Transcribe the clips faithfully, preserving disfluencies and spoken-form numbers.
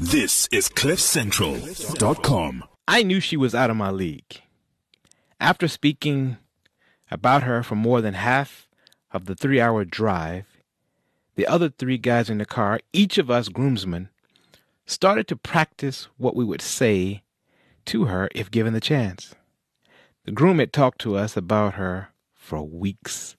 This is cliff central dot com. I knew she was out of my league. After speaking about her for more than half of the three-hour drive, the other three guys in the car, each of us groomsmen, started to practice what we would say to her if given the chance. The groom had talked to us about her for weeks.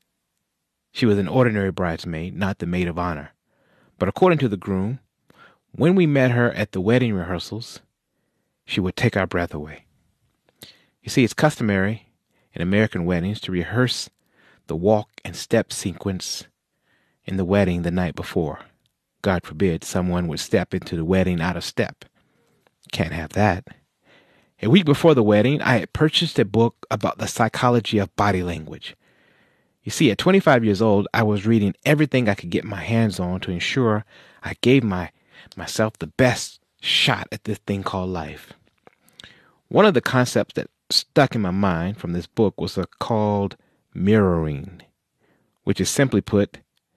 She was an ordinary bridesmaid, not the maid of honor. But according to the groom, when we met her at the wedding rehearsals, she would take our breath away. You see, it's customary in American weddings to rehearse the walk and step sequence in the wedding the night before. God forbid someone would step into the wedding out of step. Can't have that. A week before the wedding, I had purchased a book about the psychology of body language. You see, at twenty-five years old, I was reading everything I could get my hands on to ensure I gave my myself the best shot at this thing called life. One of the concepts that stuck in my mind from this book was a called mirroring, which is simply put,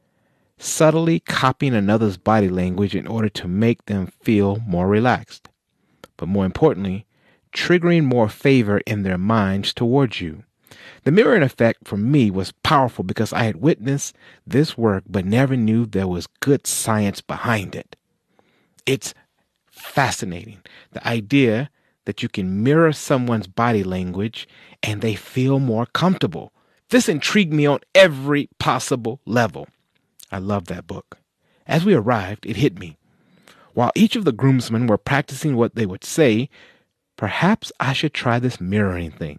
subtly copying another's body language in order to make them feel more relaxed, but more importantly, triggering more favor in their minds towards you. The mirroring effect for me was powerful because I had witnessed this work but never knew there was good science behind it. It's fascinating, the idea that you can mirror someone's body language and they feel more comfortable. This intrigued me on every possible level. I love that book. As we arrived, it hit me. While each of the groomsmen were practicing what they would say, perhaps I should try this mirroring thing.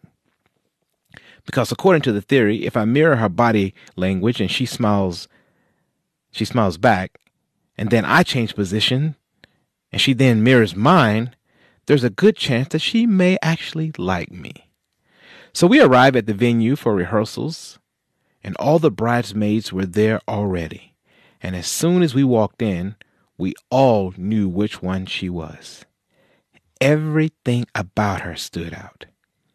Because according to the theory, if I mirror her body language and she smiles, she smiles back, and then I change position, and she then mirrors mine, there's a good chance that she may actually like me. So we arrive at the venue for rehearsals, and all the bridesmaids were there already. And as soon as we walked in, we all knew which one she was. Everything about her stood out.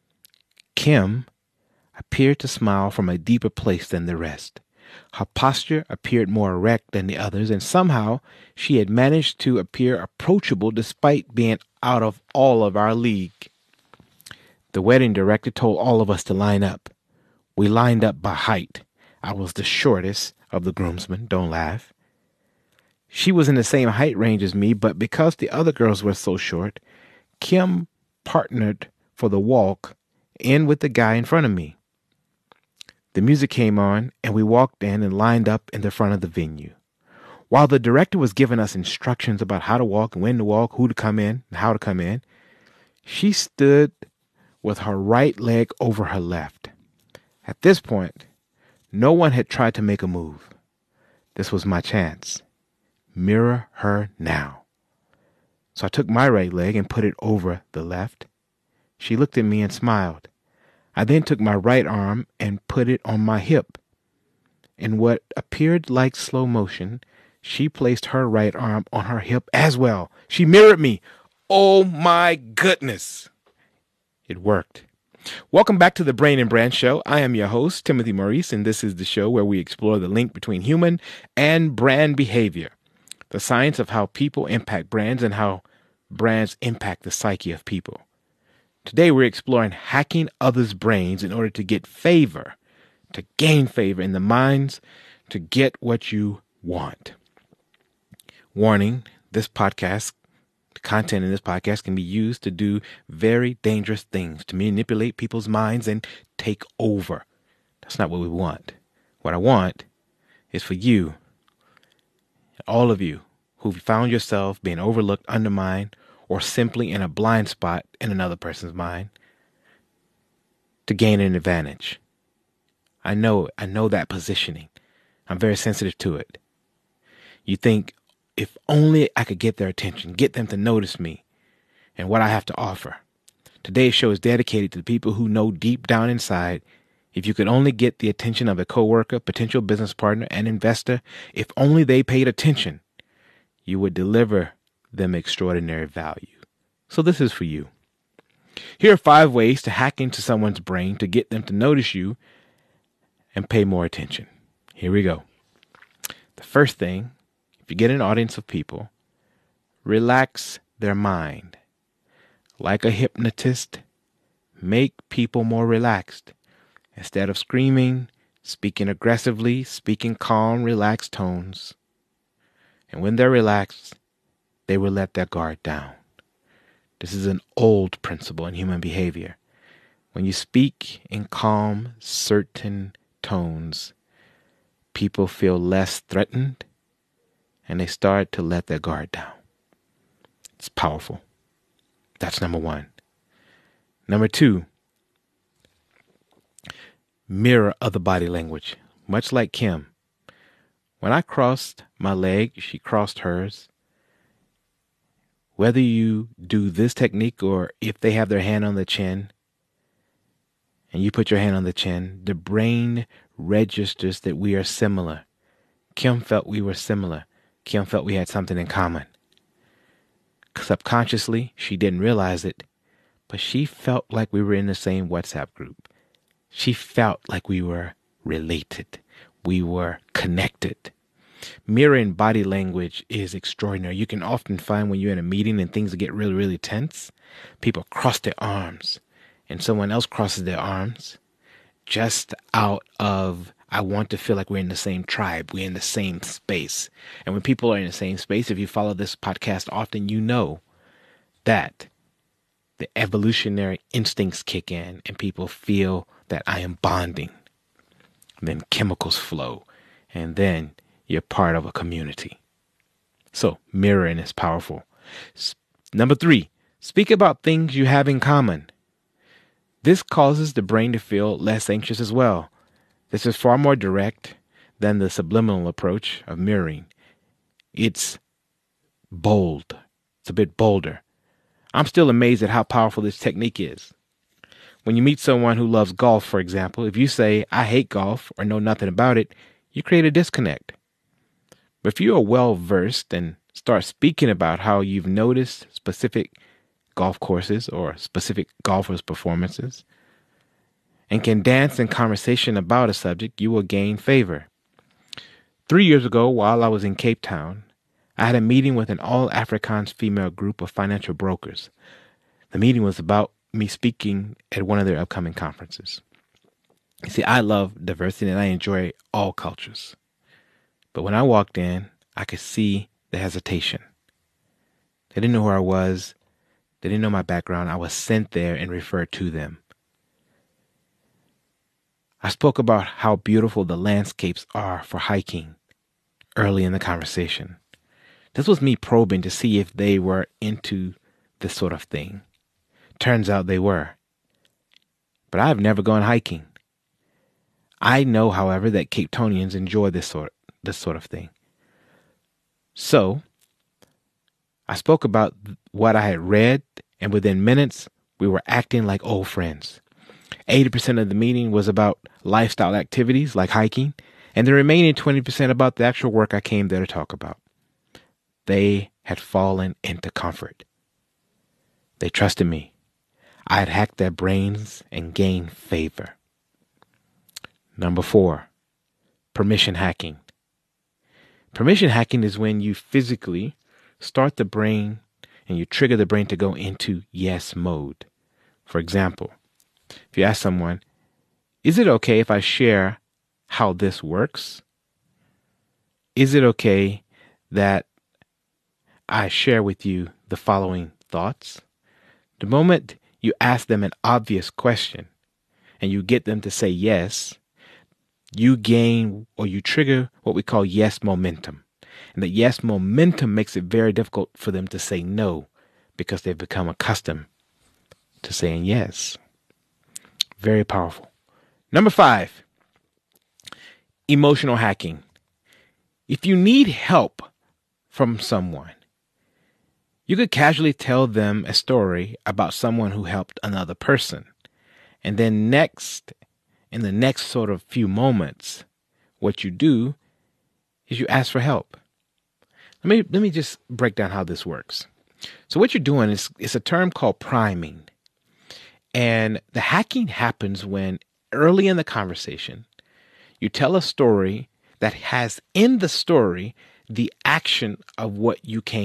Kim appeared to smile from a deeper place than the rest. Her posture appeared more erect than the others, and somehow she had managed to appear approachable despite being out of all of our league. The wedding director told all of us to line up. We lined up by height. I was the shortest of the groomsmen, don't laugh. She was in the same height range as me, but because the other girls were so short, Kim partnered for the walk in with the guy in front of me. The music came on, and we walked in and lined up in the front of the venue. While the director was giving us instructions about how to walk and when to walk, who to come in, and how to come in, she stood with her right leg over her left. At this point, no one had tried to make a move. This was my chance. Mirror her now. So I took my right leg and put it over the left. She looked at me and smiled. I then took my right arm and put it on my hip. In what appeared like slow motion, she placed her right arm on her hip as well. She mirrored me. Oh my goodness. It worked. Welcome back to the Brain and Brand Show. I am your host, Timothy Maurice, and this is the show where we explore the link between human and brand behavior, the science of how people impact brands and how brands impact the psyche of people. Today we're exploring hacking others' brains in order to get favor, to gain favor in the minds, to get what you want. Warning, this podcast, the content in this podcast can be used to do very dangerous things, to manipulate people's minds and take over. That's not what we want. What I want is for you, all of you who've found yourself being overlooked, undermined, or simply in a blind spot in another person's mind, to gain an advantage. I know, I know that positioning. I'm very sensitive to it. You think, if only I could get their attention, get them to notice me and what I have to offer. Today's show is dedicated to the people who know deep down inside, if you could only get the attention of a coworker, potential business partner, and investor, if only they paid attention, you would deliver them extraordinary value. So this is for you. Here are five ways to hack into someone's brain to get them to notice you and pay more attention. Here we go. The first thing, if you get an audience of people, relax their mind. Like a hypnotist, make people more relaxed. Instead of screaming, speaking aggressively, speaking calm, relaxed tones. And when they're relaxed, they will let their guard down. This is an old principle in human behavior. When you speak in calm, certain tones, people feel less threatened and they start to let their guard down. It's powerful. That's number one. Number two, mirror other body language. Much like Kim. When I crossed my leg, she crossed hers. Whether you do this technique or if they have their hand on the chin and you put your hand on the chin, the brain registers that we are similar. Kim felt we were similar. Kim felt we had something in common. Subconsciously, she didn't realize it, but she felt like we were in the same WhatsApp group. She felt like we were related. We were connected. Mirroring body language is extraordinary. You can often find when you're in a meeting and things get really, really tense, people cross their arms and someone else crosses their arms just out of, I want to feel like we're in the same tribe. We're in the same space. And when people are in the same space, if you follow this podcast often, you know that the evolutionary instincts kick in and people feel that I am bonding. And then chemicals flow. And then you're part of a community. So mirroring is powerful. S- Number three, speak about things you have in common. This causes the brain to feel less anxious as well. This is far more direct than the subliminal approach of mirroring. It's bold. It's a bit bolder. I'm still amazed at how powerful this technique is. When you meet someone who loves golf, for example, if you say, I hate golf or know nothing about it, you create a disconnect. But if you are well-versed and start speaking about how you've noticed specific golf courses or specific golfers' performances and can dance in conversation about a subject, you will gain favor. Three years ago, while I was in Cape Town, I had a meeting with an all-Afrikaans female group of financial brokers. The meeting was about me speaking at one of their upcoming conferences. You see, I love diversity and I enjoy all cultures. But when I walked in, I could see the hesitation. They didn't know who I was. They didn't know my background. I was sent there and referred to them. I spoke about how beautiful the landscapes are for hiking early in the conversation. This was me probing to see if they were into this sort of thing. Turns out they were. But I've never gone hiking. I know, however, that Cape Townians enjoy this sort this sort of thing. So I spoke about what I had read, and within minutes, we were acting like old friends. eighty percent of the meeting was about lifestyle activities like hiking, and the remaining twenty percent about the actual work I came there to talk about. They had fallen into comfort. They trusted me. I had hacked their brains and gained favor. Number four, permission hacking. Permission hacking is when you physically start the brain and you trigger the brain to go into yes mode. For example, if you ask someone, is it okay if I share how this works? Is it okay that I share with you the following thoughts? The moment you ask them an obvious question and you get them to say yes, you gain or you trigger what we call yes momentum. And the yes momentum makes it very difficult for them to say no because they've become accustomed to saying yes. Very powerful. Number five, emotional hacking. If you need help from someone, you could casually tell them a story about someone who helped another person. And then next, in the next sort of few moments, what you do is you ask for help. Let me let me just break down how this works. So what you're doing is it's a term called priming. And the hacking happens when early in the conversation, you tell a story that has in the story the action of what you came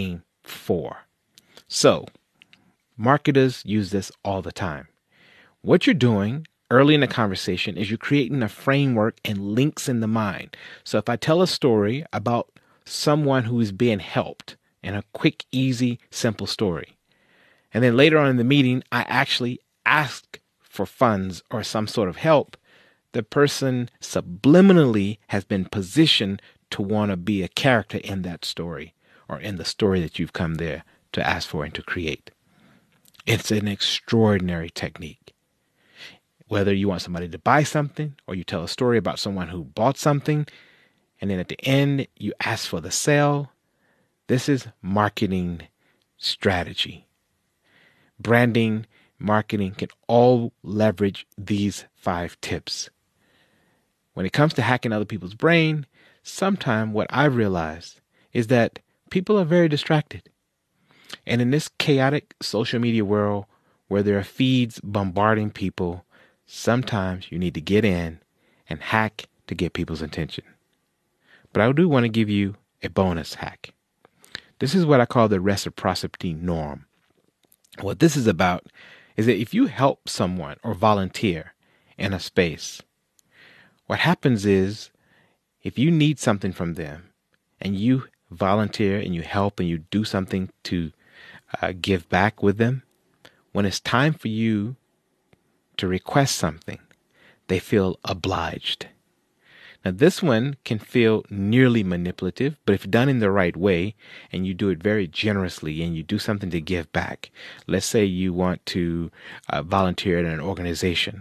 four. So, marketers use this all the time. What you're doing early in the conversation is you're creating a framework and links in the mind. So if I tell a story about someone who is being helped in a quick, easy, simple story, and then later on in the meeting, I actually ask for funds or some sort of help, the person subliminally has been positioned to want to be a character in that story or in the story that you've come there to ask for and to create. It's an extraordinary technique. Whether you want somebody to buy something or you tell a story about someone who bought something, and then at the end you ask for the sale, this is marketing strategy. Branding, marketing can all leverage these five tips. When it comes to hacking other people's brain, sometimes what I've realized is that people are very distracted. And in this chaotic social media world where there are feeds bombarding people, sometimes you need to get in and hack to get people's attention. But I do want to give you a bonus hack. This is what I call the reciprocity norm. What this is about is that if you help someone or volunteer in a space, what happens is if you need something from them and you volunteer and you help and you do something to uh, give back with them, when it's time for you to request something, they feel obliged. Now, this one can feel nearly manipulative, but if done in the right way and you do it very generously and you do something to give back, let's say you want to uh, volunteer at an organization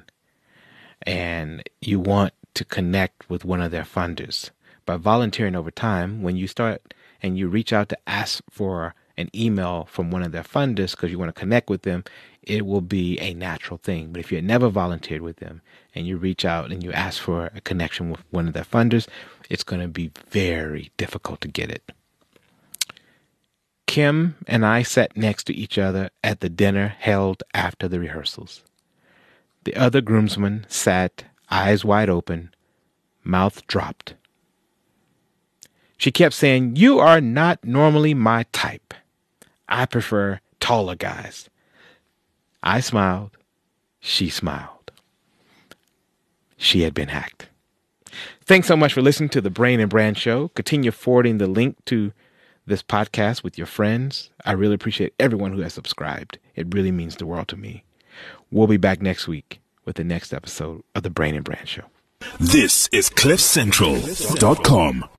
and you want to connect with one of their funders. By volunteering over time, when you start and you reach out to ask for an email from one of their funders because you want to connect with them, it will be a natural thing. But if you had never volunteered with them and you reach out and you ask for a connection with one of their funders, it's going to be very difficult to get it. Kim and I sat next to each other at the dinner held after the rehearsals. The other groomsman sat, eyes wide open, mouth dropped. She kept saying, "You are not normally my type. I prefer taller guys." I smiled. She smiled. She had been hacked. Thanks so much for listening to the Brain and Brand Show. Continue forwarding the link to this podcast with your friends. I really appreciate everyone who has subscribed. It really means the world to me. We'll be back next week with the next episode of the Brain and Brand Show. This is cliff central dot com.